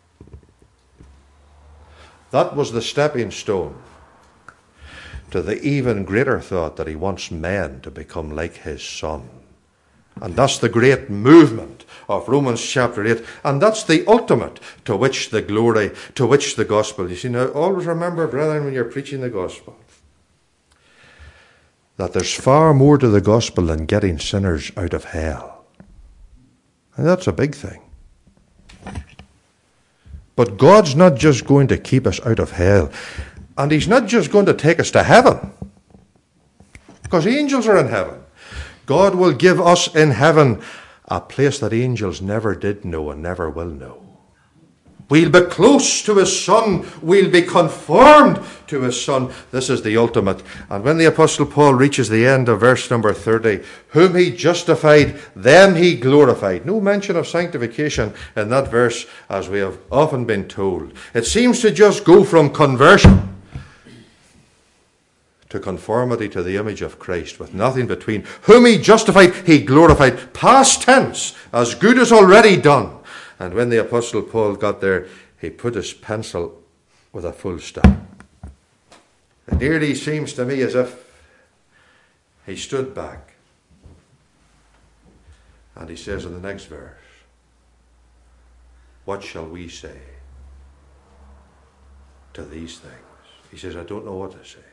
That was the stepping stone to the even greater thought that he wants men to become like his Son. And that's the great movement of Romans chapter eight. And that's the ultimate to which the glory, to which the gospel. You see, now always remember, brethren, when you're preaching the gospel, that there's far more to the gospel than getting sinners out of hell. And that's a big thing. But God's not just going to keep us out of hell. And he's not just going to take us to heaven. Because angels are in heaven. God will give us in heaven a place that angels never did know and never will know. We'll be close to his Son. We'll be conformed to his Son. This is the ultimate. And when the Apostle Paul reaches the end of verse number thirty, whom he justified, them he glorified. No mention of sanctification in that verse, as we have often been told. It seems to just go from conversion to conformity to the image of Christ, with nothing between. Whom he justified, he glorified. Past tense, as good as already done. And when the Apostle Paul got there, he put his pencil with a full stop. It nearly seems to me as if he stood back And he says in the next verse, what shall we say to these things? He says, I don't know what to say.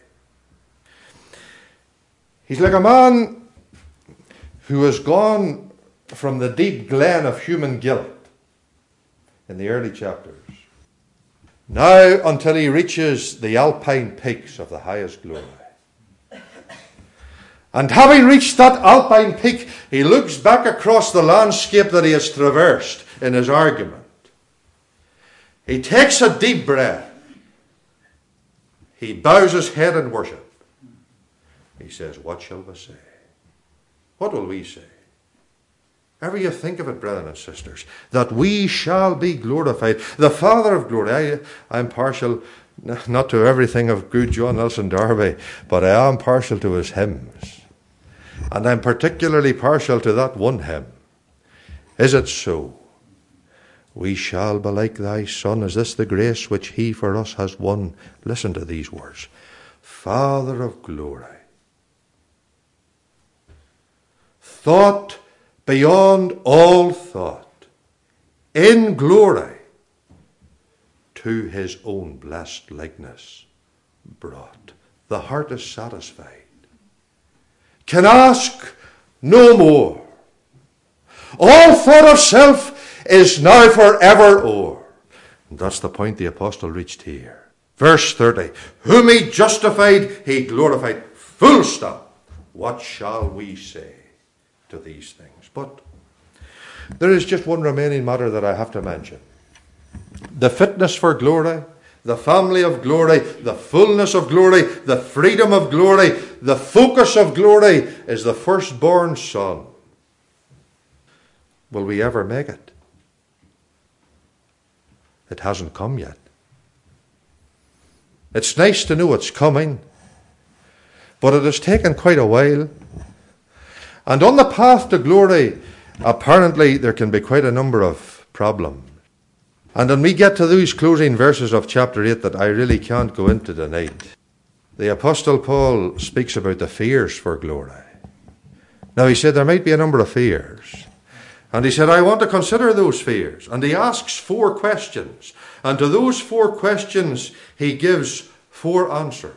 He's like a man who has gone from the deep glen of human guilt in the early chapters, now until he reaches the alpine peaks of the highest glory. And having reached that alpine peak, he looks back across the landscape that he has traversed in his argument. He takes a deep breath. He bows his head in worship. He says, what shall we say? What will we say? Ever you think of it, brethren and sisters, that we shall be glorified. The Father of glory. I, I'm partial not to everything of good John Nelson Darby, but I am partial to his hymns. And I'm particularly partial to that one hymn. Is it so? We shall be like thy Son. Is this the grace which he for us has won? Listen to these words. Father of glory. Thought beyond all thought, in glory, to his own blessed likeness brought. The heart is satisfied. Can ask no more. All thought of self is now forever o'er. And that's the point the apostle reached here. Verse thirty. Whom he justified, he glorified. Full stop. What shall we say to these things? But there is just one remaining matter that I have to mention. The fitness for glory, the family of glory, the fullness of glory, the freedom of glory, the focus of glory is the firstborn son. Will we ever make it? It hasn't come yet. It's nice to know it's coming, but it has taken quite a while. And on the path to glory, apparently there can be quite a number of problems. And when we get to those closing verses of chapter eight that I really can't go into tonight, the Apostle Paul speaks about the fears for glory. Now he said there might be a number of fears. And he said, I want to consider those fears. And he asks four questions. And to those four questions, he gives four answers.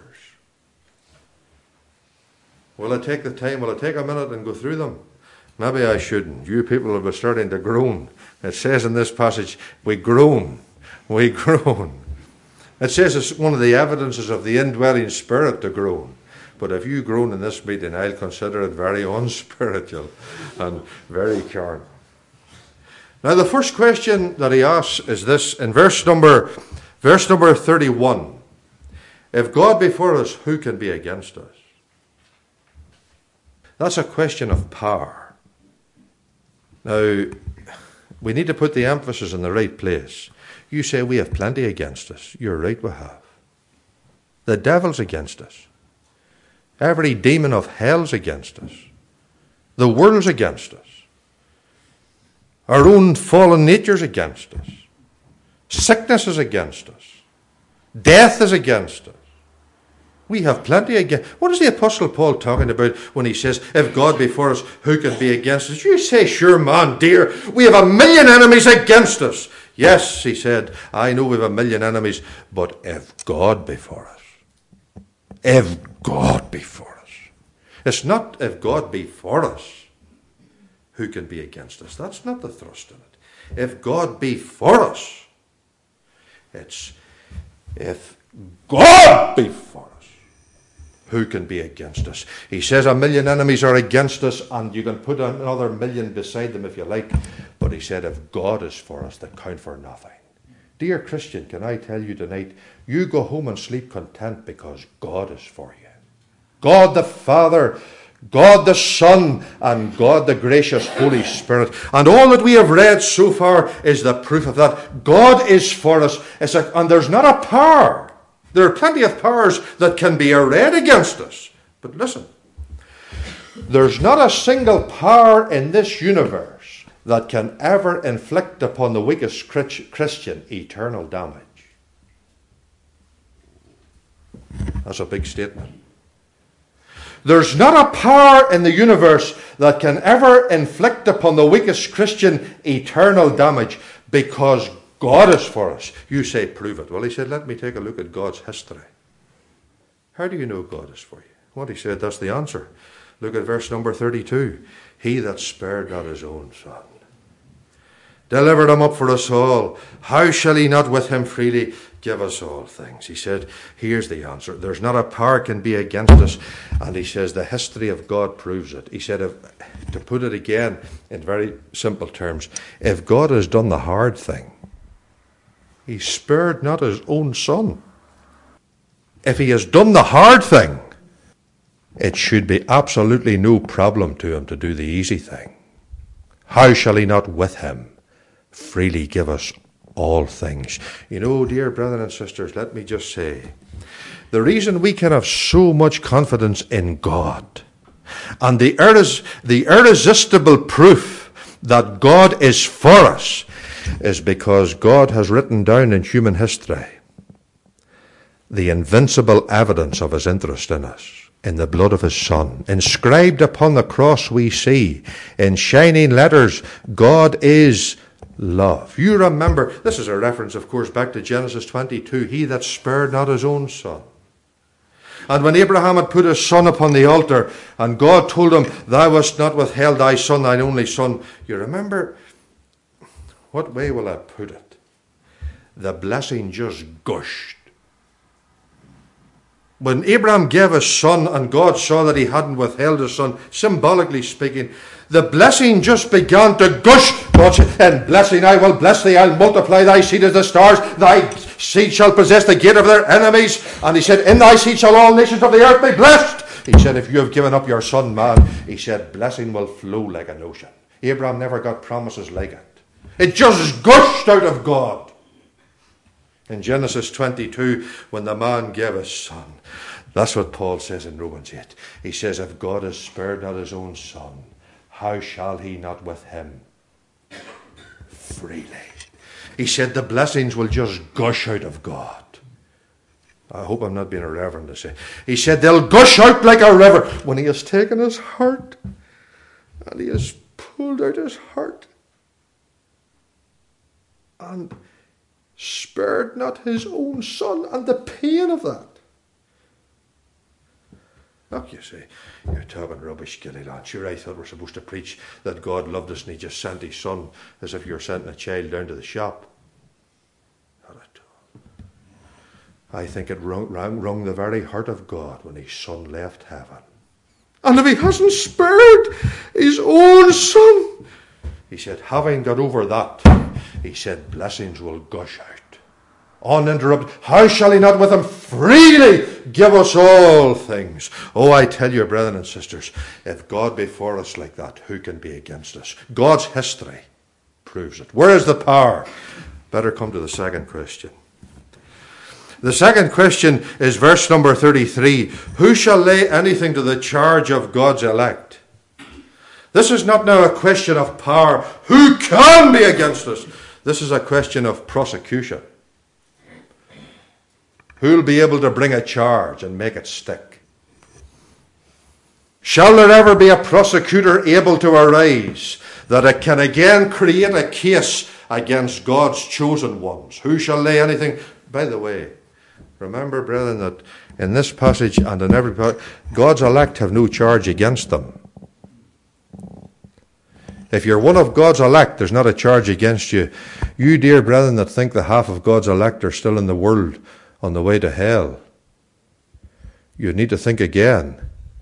Will I take the time? Will I take a minute and go through them? Maybe I shouldn't. You people will be starting to groan. It says in this passage, we groan. We groan. It says it's one of the evidences of the indwelling spirit to groan. But if you groan in this meeting, I'll consider it very unspiritual and very carnal. Now the first question that he asks is this, in verse number, verse number thirty-one. If God be for us, who can be against us? That's a question of power. Now, we need to put the emphasis in the right place. You say we have plenty against us. You're right, we have. The devil's against us. Every demon of hell's against us. The world's against us. Our own fallen nature's against us. Sickness is against us. Death is against us. We have plenty against. What is the Apostle Paul talking about when he says, if God be for us, who can be against us? You say, sure man, dear, we have a million enemies against us. Yes, he said, I know we have a million enemies, but if God be for us, if God be for us. It's not if God be for us, who can be against us? That's not the thrust in it. If God be for us, it's if God be for us, who can be against us? He says a million enemies are against us, and you can put another million beside them if you like. But he said, if God is for us, they count for nothing. Dear Christian, can I tell you tonight, you go home and sleep content because God is for you. God the Father, God the Son, and God the gracious Holy Spirit. And all that we have read so far is the proof of that. God is for us. It's a, and there's not a power. There are plenty of powers that can be arrayed against us. But listen, there's not a single power in this universe that can ever inflict upon the weakest Christian eternal damage. That's a big statement. There's not a power in the universe that can ever inflict upon the weakest Christian eternal damage, because God is for us. You say, prove it. Well, he said, let me take a look at God's history. How do you know God is for you? Well, he said, that's the answer. Look at verse number thirty-two. He that spared not his own son, delivered him up for us all, how shall he not with him freely give us all things? He said, here's the answer. There's not a power can be against us. And he says, the history of God proves it. He said, if, to put it again in very simple terms, if God has done the hard thing, he spared not his own son. If he has done the hard thing, it should be absolutely no problem to him to do the easy thing. How shall he not with him freely give us all things? You know, dear brethren and sisters, let me just say, the reason we can have so much confidence in God, and the, irres- the irresistible proof that God is for us, is because God has written down in human history the invincible evidence of his interest in us, in the blood of his Son. Inscribed upon the cross we see, in shining letters, God is love. You remember, this is a reference, of course, back to Genesis twenty-two, he that spared not his own son. And when Abraham had put his son upon the altar, and God told him, thou hast not withheld thy son, thine only son, you remember, what way will I put it? The blessing just gushed. When Abraham gave his son and God saw that he hadn't withheld his son, symbolically speaking, the blessing just began to gush. God said, in blessing I will bless thee, I'll multiply thy seed as the stars, thy seed shall possess the gate of their enemies. And he said, in thy seed shall all nations of the earth be blessed. He said, if you have given up your son, man, he said, blessing will flow like an ocean. Abraham never got promises like it. It just gushed out of God. In Genesis twenty-two, when the man gave his son, that's what Paul says in Romans eight. He says, if God has spared not his own son, how shall he not with him freely? He said the blessings will just gush out of God. I hope I'm not being irreverent to say. He said they'll gush out like a river when he has taken his heart and he has pulled out his heart and spared not his own son, and the pain of that. Look, you say, you're talking rubbish, Gilly lad. Sure, I thought we're supposed to preach that God loved us and he just sent his son as if you're sending a child down to the shop. Not at all. I think it wrung, wrung, wrung the very heart of God when his son left heaven. And if he hasn't spared his own son, he said, having got over that, he said, blessings will gush out. Uninterrupted. How shall he not with him freely give us all things? Oh, I tell you, brethren and sisters, if God be for us like that, who can be against us? God's history proves it. Where is the power? Better come to the second question. The second question is verse number thirty-three. Who shall lay anything to the charge of God's elect? This is not now a question of power. Who can be against us? This is a question of prosecution. Who'll be able to bring a charge and make it stick? Shall there ever be a prosecutor able to arise that it can again create a case against God's chosen ones? Who shall lay anything? By the way, remember, brethren, that in this passage and in every passage, God's elect have no charge against them. If you're one of God's elect, there's not a charge against you. You, dear brethren, that think the half of God's elect are still in the world on the way to hell, you need to think again.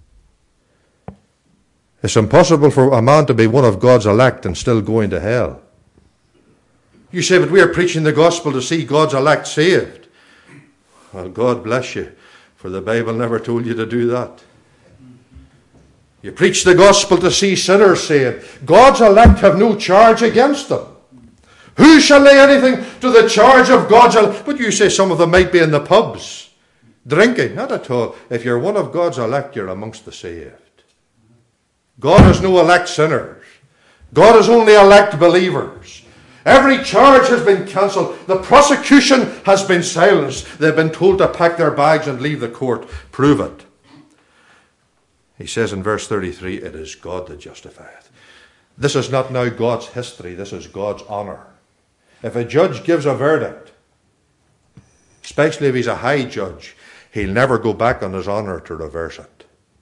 It's impossible for a man to be one of God's elect and still going to hell. You say, but we are preaching the gospel to see God's elect saved. Well, God bless you, for the Bible never told you to do that. You preach the gospel to see sinners saved. God's elect have no charge against them. Who shall lay anything to the charge of God's elect? But you say some of them might be in the pubs, drinking. Not at all. If you're one of God's elect, you're amongst the saved. God has no elect sinners. God has only elect believers. Every charge has been cancelled. The prosecution has been silenced. They've been told to pack their bags and leave the court. Prove it. He says in verse thirty-three, it is God that justifieth. This is not now God's history, this is God's honour. If a judge gives a verdict, especially if he's a high judge, he'll never go back on his honour to reverse it.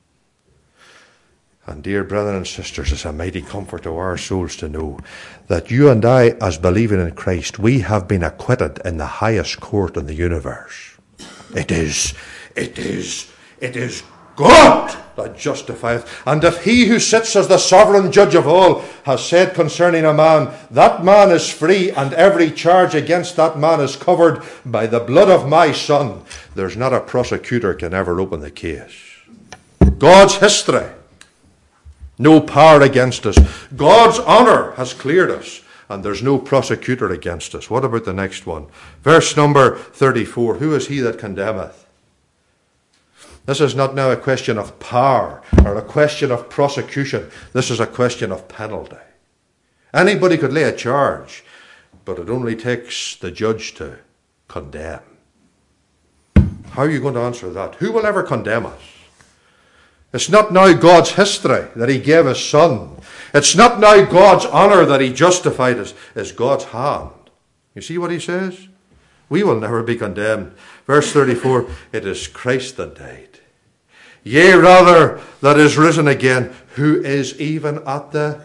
And dear brethren and sisters, it's a mighty comfort to our souls to know that you and I, as believing in Christ, we have been acquitted in the highest court in the universe. It is, it is, it is God that justifieth. And if he who sits as the sovereign judge of all has said concerning a man, that man is free and every charge against that man is covered by the blood of my Son, there's not a prosecutor can ever open the case. God's history. No power against us. God's honour has cleared us, and there's no prosecutor against us. What about the next one? Verse number thirty-four. Who is he that condemneth? This is not now a question of power or a question of prosecution. This is a question of penalty. Anybody could lay a charge, but it only takes the judge to condemn. How are you going to answer that? Who will ever condemn us? It's not now God's history that he gave his Son. It's not now God's honour that he justified us. It's God's hand. You see what he says? We will never be condemned. Verse thirty-four, it is Christ that died. Yea, rather, that is risen again, who is even at the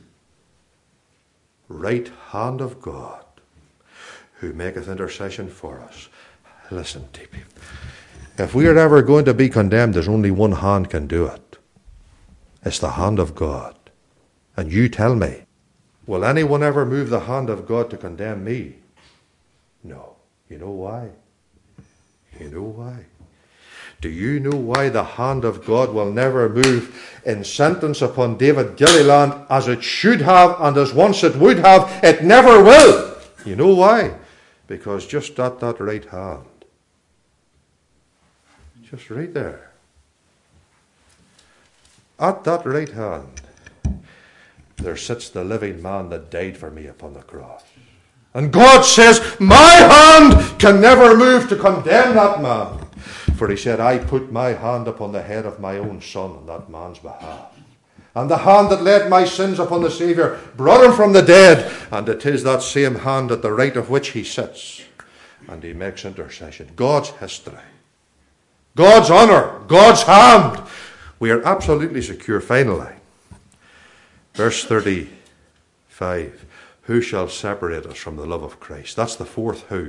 right hand of God, who maketh intercession for us. Listen, dear people. If we are ever going to be condemned, there's only one hand can do it. It's the hand of God. And you tell me, will anyone ever move the hand of God to condemn me? No. You know why? You know why? Do you know why the hand of God will never move in sentence upon David Gilliland as it should have and as once it would have? It never will. You know why? Because just at that right hand, just right there, at that right hand, there sits the living man that died for me upon the cross. And God says, my hand can never move to condemn that man. For he said, I put my hand upon the head of my own Son on that man's behalf. And the hand that laid my sins upon the Saviour brought him from the dead. And it is that same hand at the right of which he sits. And he makes intercession. God's history. God's honour. God's hand. We are absolutely secure. Finally, verse thirty-five. Who shall separate us from the love of Christ? That's the fourth who.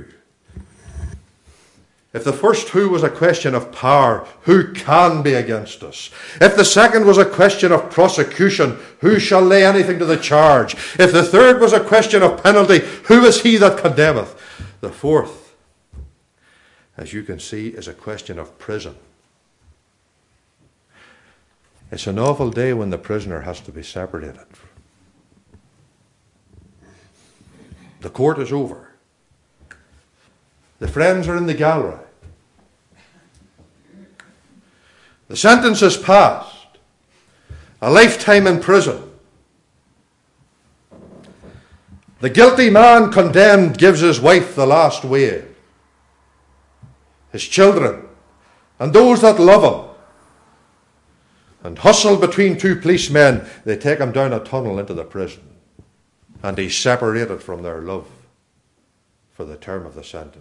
If the first who was a question of power, who can be against us? If the second was a question of prosecution, who shall lay anything to the charge? If the third was a question of penalty, who is he that condemneth? The fourth, as you can see, is a question of prison. It's an awful day when the prisoner has to be separated. The court is over. The friends are in the gallery. The sentence is passed. A lifetime in prison. The guilty man condemned gives his wife the last wave. His children and those that love him. And hustled between two policemen, they take him down a tunnel into the prison. And he's separated from their love for the term of the sentence.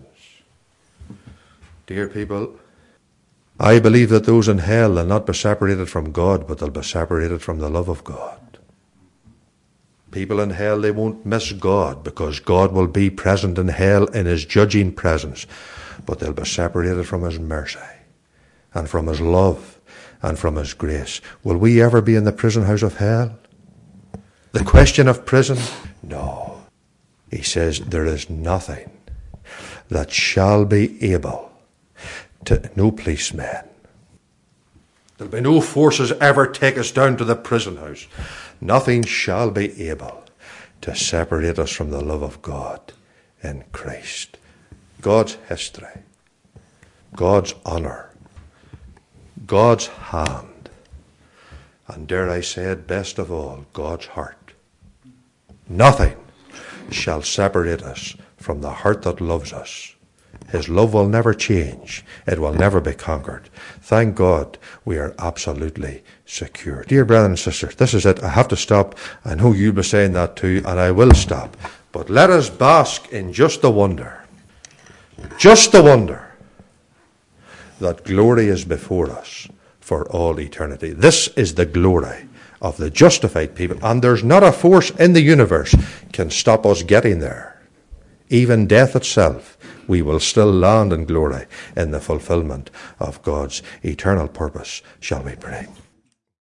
Dear people, I believe that those in hell will not be separated from God, but they'll be separated from the love of God. People in hell, they won't miss God, because God will be present in hell in his judging presence. But they'll be separated from his mercy, and from his love, and from his grace. Will we ever be in the prison house of hell? The question of prison? No. He says, there is nothing that shall be able to, no policeman. There'll be no forces ever take us down to the prison house. Nothing shall be able to separate us from the love of God in Christ. God's history, God's honour, God's hand, and dare I say it, best of all, God's heart. Nothing shall separate us from the heart that loves us His love will never change. It will never be conquered. Thank God we are absolutely secure. Dear brothers and sisters, this is it. I have to stop. I know you'll be saying that too, and I will stop. But let us bask in just the wonder, just the wonder that glory is before us for all eternity. This is the glory of the justified people, and there's not a force in the universe can stop us getting there. Even death itself, we will still land in glory in the fulfillment of God's eternal purpose. Shall we pray?